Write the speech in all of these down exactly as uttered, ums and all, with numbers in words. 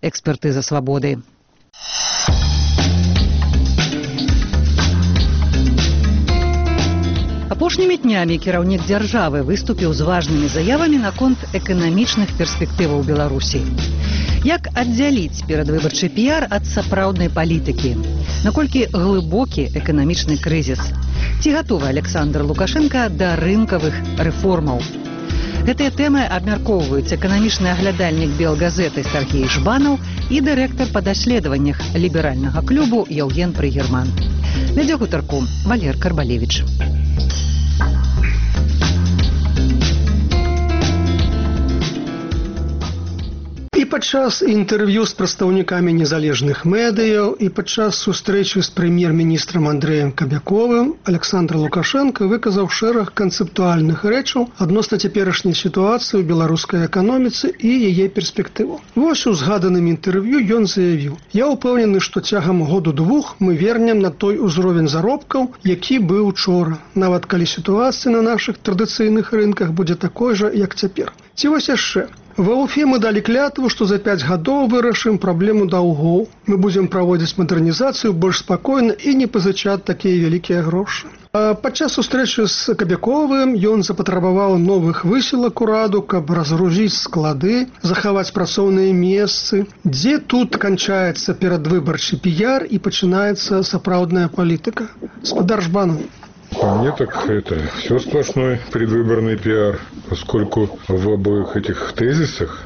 экспертыза свабоды. Апошнімі днямі кіраўнік дзяржавы выступіў з важнымі заявамі наконт эканамічных перспектываў Беларусі. Як аддзяліць перадвыбарчы піяр ад сапраўднай палітыкі? Наколькі глыбокі эканамічны крызіс? Ці гатовы Александр Лукашенко да рынкавых рэформаў? Гэтыя тэмы абмяркоўваюць эканамічны аглядальнік Белгазеты Сергей Жбанаў і дырэктар па даследаваннях ліберальнага клубу Яўген Прыгерман. Вядзе гутарку Валер Карбалевіч. І падчас інтэрв'ю з прадстаўнікамі незалежных медыяў і падчас сустрэчы з прэм'ер-міністрам Андрэем Кабяковым Александр Лукашенко выказаў шэраг канцэптуальных рэчаў адносна цяперашняй сітуацыі ў беларускай эканоміцы і яе перспектыву. Вось у згаданым інтэрв'ю ён заявіў: «Я ўпэўнены, што цягам году-двух мы вернем на той узровень заробкаў, які быў учора, нават калі сітуацыя на нашых традыцыйных рынках будзе такой жа, як цяпер». Ці вось яшчэ. Ва Уфе мы далі клятву, што за пяць гадоў вырашым праблему даўгоў. Мы будзем праводзіць мадэрнізацыю больш спакойна і не пазычаць такія вялікія грошы. А падчас сустрэчы з Кабяковым ён запатрабаваў новых высілак ураду, каб разгрузіць склады, захаваць працоўныя месцы. Дзе тут канчаецца перадвыбарчы піяр і пачынаецца сапраўдная палітыка? Спадар Жбанаў. По мне так это все сплошной предвыборный пиар, поскольку в обоих этих тезисах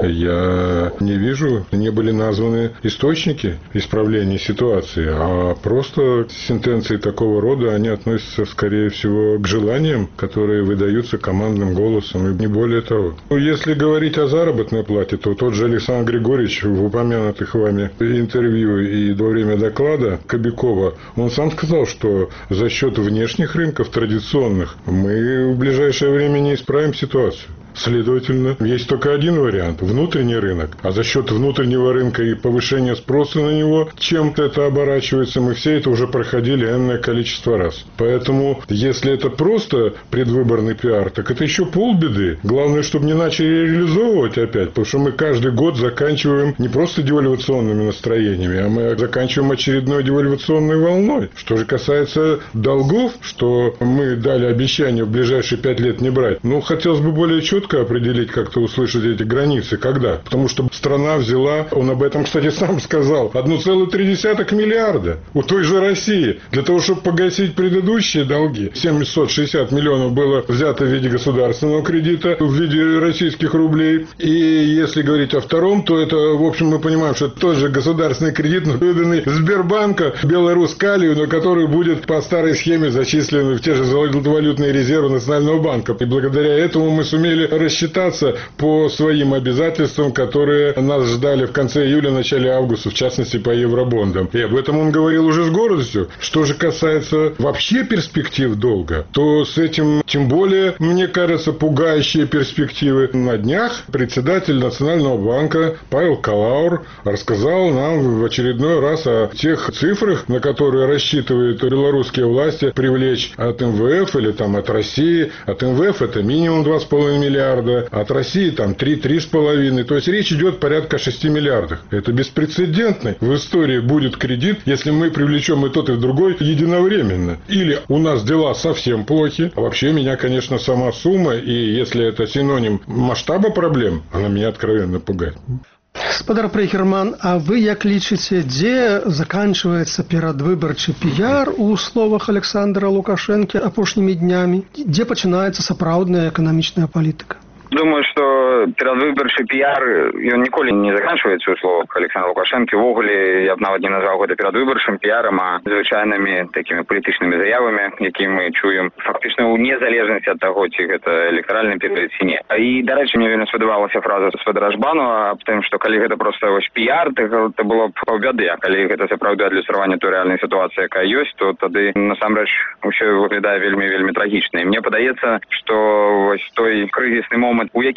я не вижу, не были названы источники исправления ситуации, а просто сентенции такого рода, они относятся, скорее всего, к желаниям, которые выдаются командным голосом, и не более того. Если говорить о заработной плате, то тот же Александр Григорьевич в упомянутых вами интервью и во время доклада Кобякова, он сам сказал, что за счет внешних рынков традиционных мы в ближайшее время не исправим ситуацию. Следовательно, есть только один вариант – внутренний рынок. А за счет внутреннего рынка и повышения спроса на него, чем это оборачивается, мы все это уже проходили энное количество раз. Поэтому, если это просто предвыборный пиар, так это еще полбеды. Главное, чтобы не начали реализовывать опять, потому что мы каждый год заканчиваем не просто девальвационными настроениями, а мы заканчиваем очередной девальвационной волной. Что же касается долгов, что мы дали обещание в ближайшие пять лет не брать, ну, хотелось бы более четко определить, как-то услышать эти границы. Когда? Потому что страна взяла, он об этом, кстати, сам сказал, одна целая три десятых миллиарда у той же России. Для того, чтобы погасить предыдущие долги, семьсот шестьдесят миллионов было взято в виде государственного кредита, в виде российских рублей. И если говорить о втором, то это, в общем, мы понимаем, что это тот же государственный кредит, выданный Сбербанка, Беларусь-Калию, на который будет по старой схеме зачислены в те же золотовалютные резервы Национального банка. И благодаря этому мы сумели рассчитаться по своим обязательствам, которые нас ждали в конце июля, начале августа, в частности по евробондам. И об этом он говорил уже с гордостью. Что же касается вообще перспектив долга, то с этим тем более, мне кажется, пугающие перспективы. На днях председатель Национального банка Павел Калаур рассказал нам в очередной раз о тех цифрах, на которые рассчитывают белорусские власти привлечь от эм вэ эф или там от России. От эм вэ эф это минимум два с половиной миллиарда, от России там три-три с половиной. То есть речь идет порядка шести миллиардов. Это беспрецедентный в истории будет кредит, если мы привлечем и тот, и другой единовременно. Или у нас дела совсем плохи. А вообще меня, конечно, сама сумма, и если это синоним масштаба проблем, она меня откровенно пугает. Спадар Прыгерман, а вы як лічыце, дзе заканчваецца перадвыбарчы піяр у словах Александра Лукашенко апошнімі днямі? Дзе пачынаецца сапраўдная эканамічная палітыка? Думаю, что перадвыбарчы піяр, ён ніколі не заканчивается у словах Александра Лукашенко. Ввогуле, я б нават не назваў гэта перадвыбарчым піярам, а звычайнымі такімі палітычнымі заявамі, які мы чуем фактычна ў незалежнасці ад таго, ці гэта электаральны перыяд ці не. І, дарэчы, мне вельмі спадабалася фраза Спадара Жбанова аб тым, што калі гэта проста вось піяр, то гэта было б паўбяды, а калі гэта сапраўды адлюстраванне той рэальнай сітуацыі, якая ёсць, то тады насамрэч усё выглядае вельмі вельмі трагічна. І мне падаецца, што вось той крызісны момант, у які мы уступілі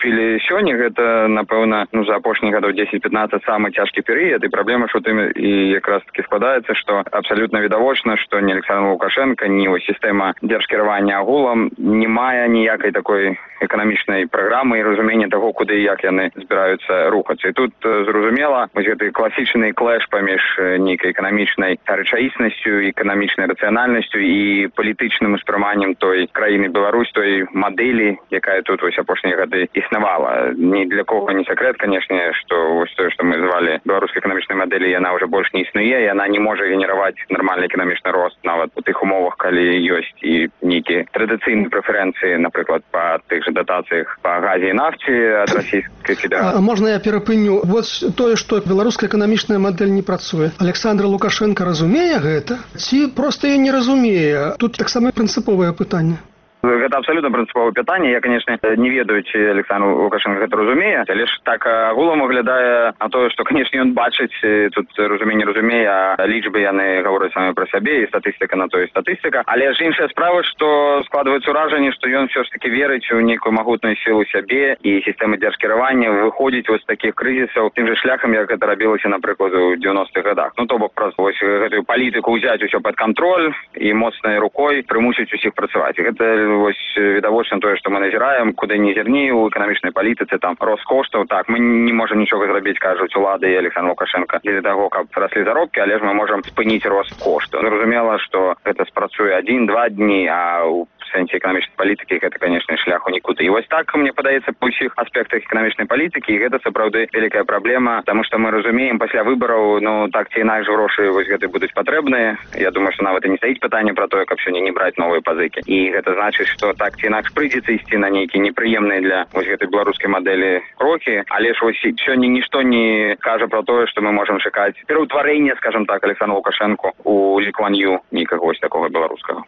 наступілі сёння, гэта, напэўна, ну, за апошніх гадоў дзесяць-пятнаццаць самы цяжкі перыяд, і праблема ж у тым і якраз таки складаецца, што абсалютна відавочна, што ні Александр Лукашенко, ні ось сістэма дзяржкіравання агулам не мае ніякай такой эканамічнай праграмы і разумення таго, куды і як яны збіраюцца рухацца. І тут зразумела, вось гэты класічны клэш паміж нейкай эканамічнай рэчаіснасцю, эканамічнай рацыянальнасцю і палітычным успрыманнем той краіны Беларусь, той мадэлі, якая тут вось апошнія гады існавала. Ні для кого не секрет, канешне, што вось тое, што мы звалі беларускай эканамічнай мадэлі, яна ўжо больш не існуе, яна не можа генераваць нармальны эканамічны рост нават у тых умовах, калі ёсць і нейкія традыцыйныя прэферэнцыі, напрыклад, па тых жа датацыях па газе і нафце ад расійскай федэрацыі. А можна я перапыню? Вот тое, што беларуская эканамічная мадэль не працуе. Александр Лукашенко разумее гэта? Ці проста я не разумее? Тут таксама прынцыповае пытанне. Гэта абсалютна прынцыповае пытанне. Я, канешне, не ведаю, ці Александр Лукашенко гэта разумее, але ж так агулам выглядае на тое, што, канешне, ён бачыць, тут разумее, не разумее, а лічбы яны гавораць самі пра сябе, і статыстыка на то і статыстыка. Але ж іншая справа, што складваецца ўражанне, што ён ўсё ж такі верыць у нейкую магутную сілу сябе і сістэмы дзяржкіравання выходзіць вось з такіх крызісаў тым жа шляхам, як гэта рабілася, напрыклад, у дзевяностых гадах. Ну, то бок, праз вось гэтую палітыку ўзяць усё пад кантроль і моцнай рукой прымусіць усіх працаваць. І гэта вось відавочна тое, што мы назіраем, куды не зірні у эканамічнай палітыцы, там рост коштаў. Так, мы не можам нічога зрабіць, кажуць улады і Александр Лукашенко, для таго, каб раслі заробкі, але ж мы можам спыніць рост коштаў. Зразумела, што гэта спрацуе адзін-два дні, а ў сэнсе эканамічнай палітыкі гэта, канешне, шляху нікуды. І вось так, мне падаецца, па ўсіх аспектах эканамічнай палітыкі, і гэта сапраўды вялікая праблема, таму што мы разумеем, пасля выбараў, ну, так ці інакш грошы вось гэты будуць патрэбныя. Я думаю, што нават і не стаіць пытанне пра тое, каб сёння не браць новыя пазыкі. І гэта значыць, што так ці інакш прыйдзецца ісці на нейкія непрыемныя для вось гэтай беларускай мадэлі крокі, але ж вось сёння нішто не кажа пра тое, што мы можам чакаць пераўтварэння, скажам так, Александра Лукашенко у Лі Куан Ю, нейкага вось такога беларускага.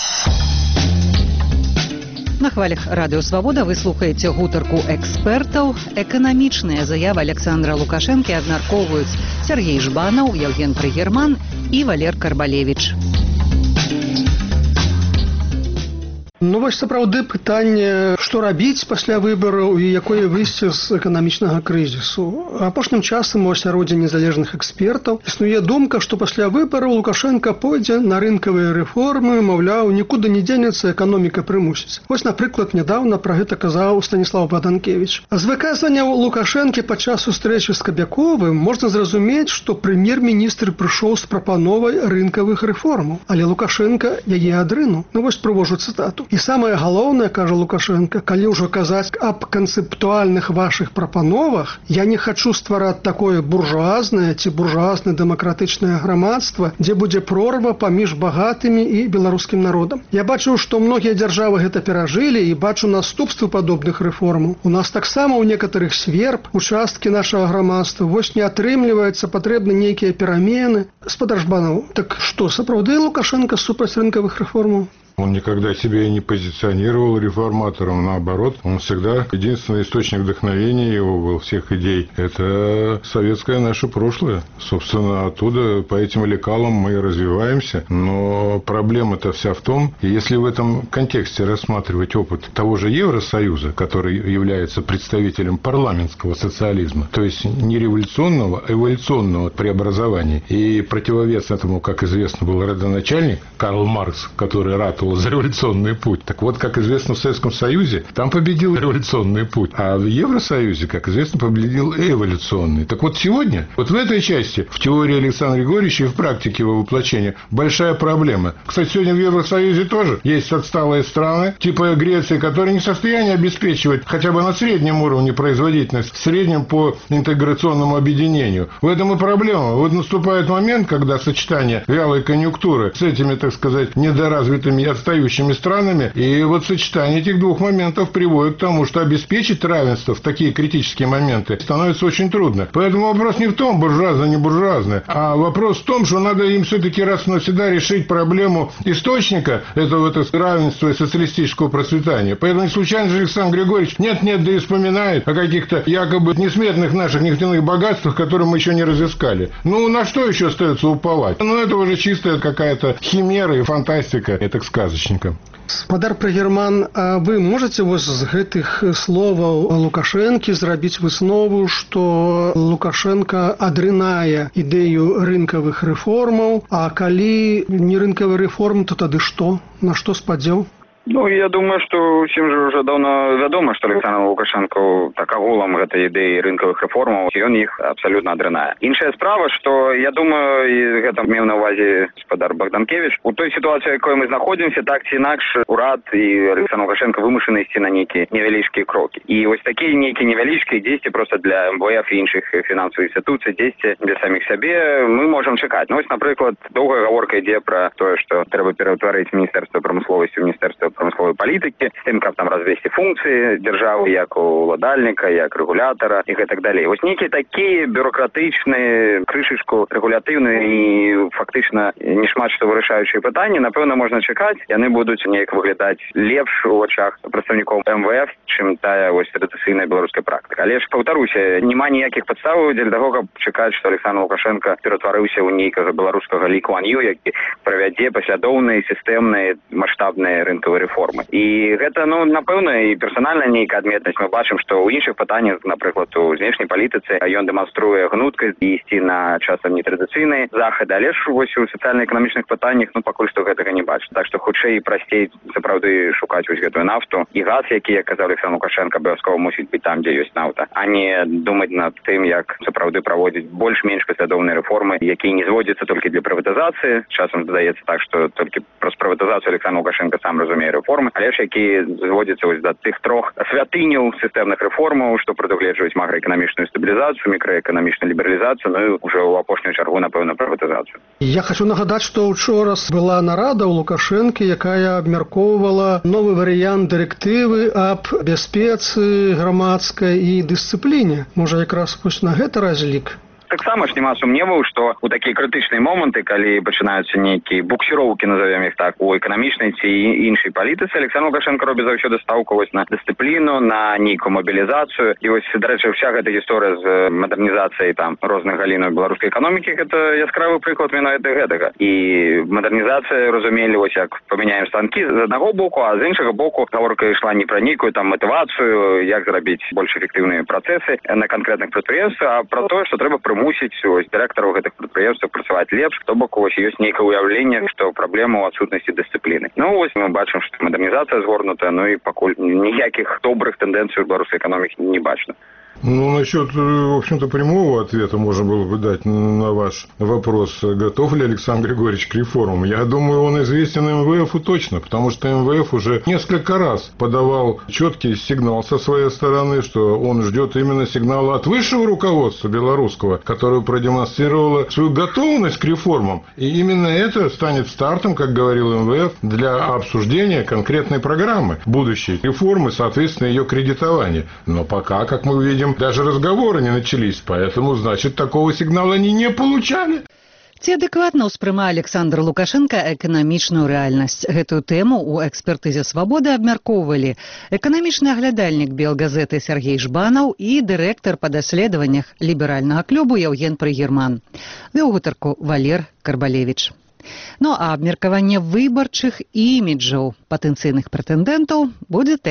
На хвалях радыё Свабода вы слухаеце гутарку экспертаў. Эканамічныя заявы Александра Лукашэнкі абмяркоўваюць Сергей Жбанаў, Евген Прыгерман і Валер Карбалевіч. Ну, вось сапраўды пытанне, што рабіць пасля выбараў і якое выйсце з эканамічнага крызісу. Апошнім часам у асяроддзі незалежных экспертаў існуе думка, што пасля выбараў Лукашенко пойдзе на рынкавыя рэформы, маўляў, нікуды не дзенецца, эканоміка прымусіць. Вось, напрыклад, нядаўна пра гэта казаў Станіслав Баданкевіч. А з выказванняў Лукашэнкі падчас сустрэчы з Кабяковым можна зразумець, што прэм'ер-міністр прыйшоў з прапановай рынкавых рэформаў, але Лукашенко яе адрынуў. Ну, вось прывожу цытату. І самае галоўнае, кажа Лукашенко, калі ўжо казаць аб канцэптуальных вашых прапановах, я не хачу ствараць такое буржуазнае ці буржуазна-дэмакратычнае грамадства, дзе будзе прорва паміж багатымі і беларускім народам. Я бачу, што многія дзяржавы гэта перажылі і бачу наступствы падобных рэформаў. У нас таксама ў некаторых сверб, участкі нашага грамадства, вось не атрымліваецца, патрэбны нейкія перамены. Спадар Жбанаў, так што, сапраўды Лукашенко супраць рынкавых рэформаў? Он никогда себя и не позиционировал реформатором, наоборот, он всегда единственный источник вдохновения его был, всех идей. Это советское наше прошлое. Собственно, оттуда по этим лекалам мы и развиваемся. Но проблема-то вся в том, если в этом контексте рассматривать опыт того же Евросоюза, который является представителем парламентского социализма, то есть не революционного, а эволюционного преобразования. И противовес этому, как известно, был родоначальник Карл Маркс, который ратовал за революционный путь. Так вот, как известно, в Советском Союзе там победил революционный путь, а в Евросоюзе, как известно, победил эволюционный. Так вот, сегодня, вот в этой части, в теории Александра Григорьевича и в практике его воплощения, большая проблема. Кстати, сегодня в Евросоюзе тоже есть отсталые страны, типа Греции, которые не в состоянии обеспечивать хотя бы на среднем уровне производительность, в среднем по интеграционному объединению. В этом и проблема. Вот наступает момент, когда сочетание вялой конъюнктуры с этими, так сказать, недоразвитыми отстающими странами, и вот сочетание этих двух моментов приводит к тому, что обеспечить равенство в такие критические моменты становится очень трудно. Поэтому вопрос не в том, буржуазно, не буржуазно, а вопрос в том, что надо им все-таки раз и навсегда решить проблему источника этого это равенства и социалистического процветания. Поэтому не случайно же Александр Григорьевич нет-нет, да и вспоминает о каких-то якобы несметных наших нефтяных богатствах, которые мы еще не разыскали. Ну, на что еще остается уповать? Ну, это уже чистая какая-то химера и фантастика, я так скажу. сказочника. Спадар Прагерман, а вы можете вось з гэтых словаў Лукашэнкі зрабіць выснову, што Лукашенко адрынае ідэю рынкавых рэформаў, а калі не рынкавы рэформ, то тады што? На што спадзеў? Ну, я думаю, что всем же уже давно вядома, что Александр Лукашенко так агулам гэтай ідэі рынкавых рэформаў, і ён іх абсолютно адрынае. Іншая справа, что я думаю, і гэта меў на увазе гаспадар Богданкевич, у той сітуацыі, якой мы знаходзімся, так ці інакш урад і Александр Лукашенко вымушаны ісці на нейкія невялічкія крокі. І вось такія нейкія невялічкія дзесьці просто для эм вэ эф і іншых фінансавых інстытуцый, дзесьці для саміх сябе мы можам чакаць. Ну, вось, напрыклад, доўгая гаворка ідзе пра тое, што трэба пераўтварыць міністэрства прамысловасці ў міністэрства прамысловай палітыкі, з тым, каб там развесці функцыі дзяржавы як уладальніка, як рэгулятара і гэтак далей. Вось нейкія такія бюрократычныя, крышачку рэгулятыўныя і фактычна не шмат што вырашаючыя пытанні, напэўна, можна чакаць. Яны будуць неяк выглядаць лепш у вачах прадстаўнікоў эм вэ эф, чым тая вось традыцыйная беларуская практыка. Але ж, паўтаруся, няма ніякіх падставаў дзеля таго, каб чакаць, што Александр Лукашенко ператварыўся ў нейкага беларускага Лі Куан Ю, які правядзе паслядоўныя, сістэмныя, маштабныя рынкавыя рэформы. І гэта, ну, напэўна, і персанальная нейкая адметнасць. Мы бачым, што ў іншых пытаннях, напрыклад, у знешняй палітыцы ён дэманструе гнуткасць і ісці на часам нетрадыцыйныя захады, але ж вось у сацыяльна-эканамічных пытаннях, ну, пакуль што гэтага не бачу. Так што хутчэй і прасцей сапраўды шукаць вось гэтую нафту і газ, які, як казаў Александр Лукашенко, абавязкова мусіць быць там, дзе ёсць нафта, а не думаць над тым, як сапраўды праводзіць больш-менш паслядоўныя рэформы, якія не зводзяцца толькі для прыватызацыі. Часам здаецца так, што толькі праз прыватызацыю Александр Лукашенко сам разумее рэформы, але ж які зводзяцца вось да тых трох святыняў сістэмных рэформаў, што прадугледжваюць макраэканамічную стабілізацыю, мікраэканамічную лібералізацыю, ну і ўжо ў апошнюю чаргу, напэўна, прыватызацыю. Я хочу нагадаць, што учора была нарада ў Лукашэнкі, якая абмяркоўвала новы варыянт дырэктывы аб бяспецы грамадскай і дысцыпліне. Можа, якраз вось на гэта разлік? Таксама ж няма сумневаў, што ў такія крытычныя моманты, калі пачынаюцца нейкія буксіроўкі, назовем іх так, у эканамічнай ці іншай палітыцы, Александр Лукашенко робіць заўсёды стаўку вось на дысцыпліну, на нейкую мабілізацыю. І вось, дарэчы, вся гэта гісторыя з мадэрнізацыяй там розных галінаў беларускай эканомікі, гэта яскравы прыклад менавіта гэтага. І мадэрнізацыя, разумелі, вось як памяняем станкі з аднаго боку, а з іншага боку гаворка ішла не пра нейкую там матывацыю, як зрабіць больш эфектыўныя працэсы на канкрэтных прадпрыемствах, а пра тое, што трэба мусіць ось дырэктараў гэтых прадпрыемстваў працаваць лепш, то бок вось ёсць нейкае ўяўленне, што праблема ў адсутнасці дысцыпліны. Ну вось мы бачым, што мадэрнізацыя згорнутая, ну і пакуль ніякіх добрых тэндэнцый у беларускай эканомікі не бачна. Ну, насчет, в общем-то, прямого ответа можно было бы дать на ваш вопрос, готов ли Александр Григорьевич к реформам. Я думаю, он известен эм вэ эфу точно, потому что эм вэ эф уже несколько раз подавал четкий сигнал со своей стороны, что он ждет именно сигнала от высшего руководства белорусского, которое продемонстрировало свою готовность к реформам. И именно это станет стартом, как говорил эм вэ эф, для обсуждения конкретной программы будущей реформы, соответственно, ее кредитования. Но пока, как мы видим, даже разговоры не начались, поэтому, значит, такого сигнала они не получали. Ці адэкватна ўспрымае Александр Лукашенко эканамічную рэальнасць? Гэтую тэму ў экспертызе «Свабоды» абмяркоўвалі эканамічны аглядальнік Белгазеты Сергей Жбанаў і дырэктар па даследаваннях ліберальнага клубу Яўген Прыгерман. Вёў гутарку Валер Карбалевіч. Ну а абмеркаванне выбарчых іміджаў патэнцыйных прэтэндэнтаў будзе